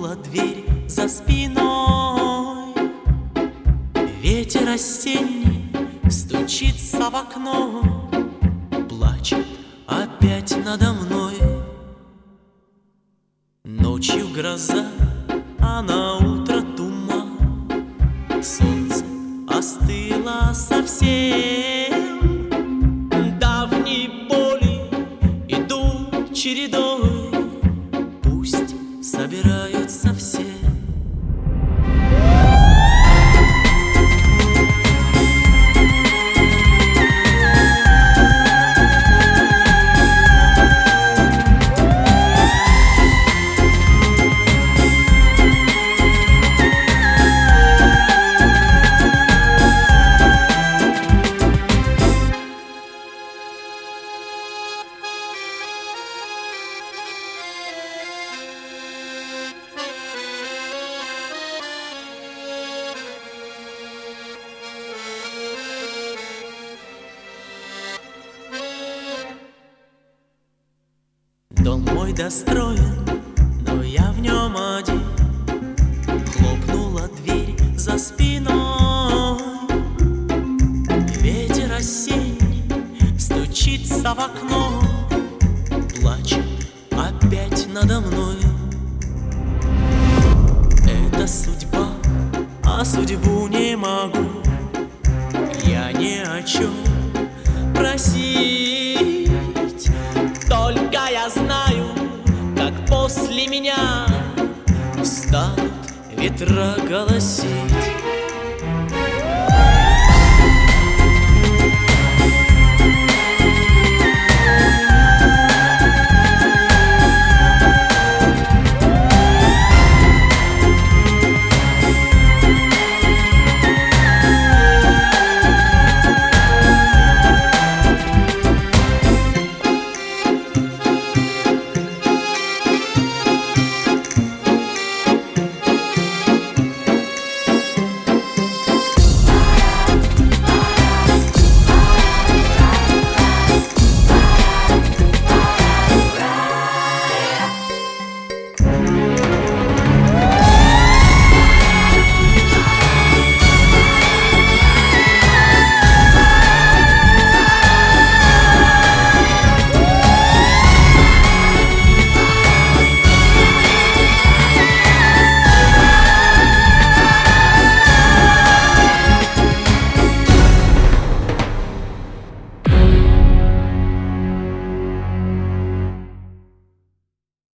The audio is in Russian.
Хлопнула дверь за спиной. Ветер осенний стучится в окно, плачет опять надо мной. Ночью гроза, а на утро туман. Солнце остыло совсем. Давние боли идут чередой, пусть собираются все. Дом мой достроен, но я в нем один. Хлопнула дверь за спиной. Ветер осенний стучится в окно, плачет опять надо мной. Это судьба, а судьбу не могу я ни о чем просить. Только я знаю, как после меня станут ветра голосить.